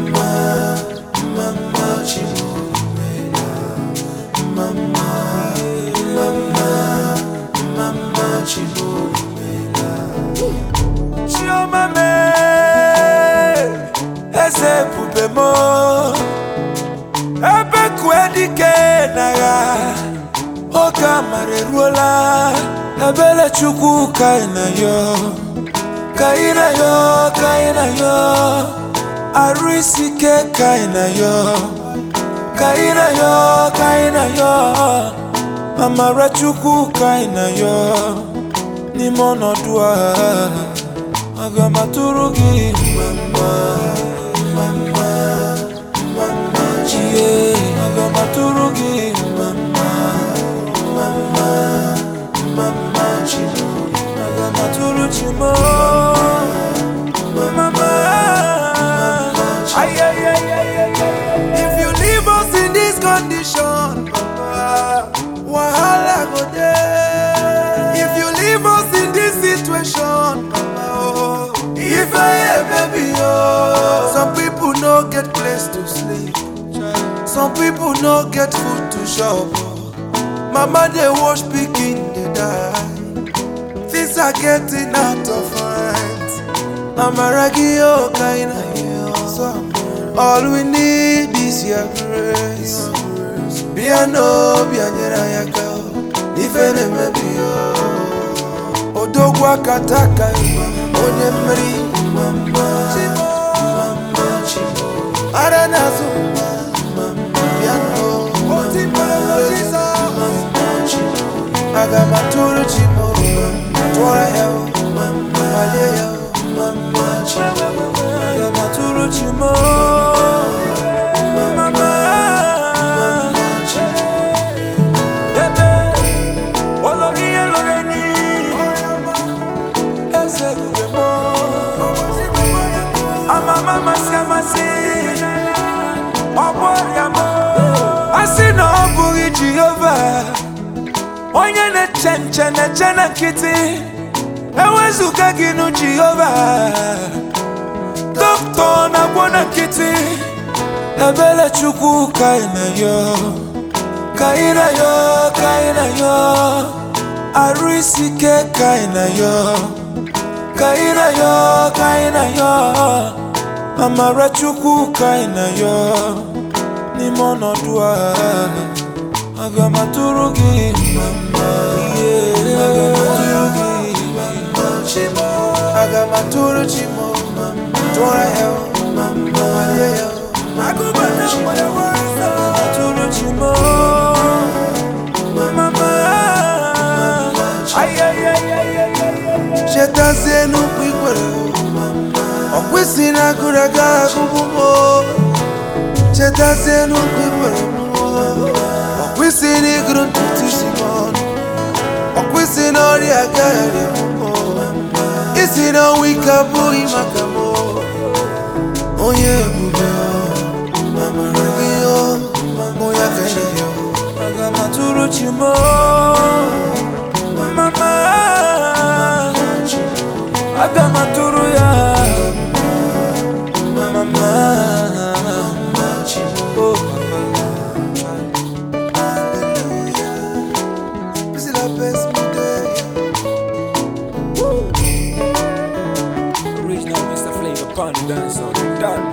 mama chimumela, mama chimumela. Chioma me, eze pupemo, ebe kwedike naga, oka mareruola, ebele chuku kaina yo. Kaina yo, arisike kaina yo. Kaina yo, amara chuku kaina yo. Nimono dua, agamaturugi mama, chie, agamaturugi mama, chino. Agamaturugi chimo. If you leave us in this condition, wahala go there. If you leave us in this situation, if I am baby, some people no get place to sleep, some people no get food to shop. Mama they wash pikin they die. Things are getting out of hand. Amaragio kaina yo. All we need is your grace. Biano bianyera yaka. Ifene mebio. Odogwa kataka onye mri mama. Chimo. Aranazo biano. Agamaturu chimo. Twara yo mama. Agamaturugi chimo. Onye ne chena kiti ewezuga ginu Jehovah. Doctor na bona kiti ebele chuku kaina yo. Kaina yo, arisike kaina yo. Kaina yo, amara chuku kaina yo. Nimono dua, agamaturugi mama. Agamaturu chimo, twara yo mama. Agamaturu chimo, mama. Sheta zenu kwikwere, okwisi na kuraga kubumo. Sheta zenu kwikwere, okwisi ni gruntuti simon, okwisi na ori agari kumo. Isi na wika bui makamo. Oye bube, mama ragio, moya kene yo. Agamaturu chimo, mama. Agamaturu ya, mama. Oh, hallelujah. This is the best day. Original Mr. Flavor Pun dance on the dance.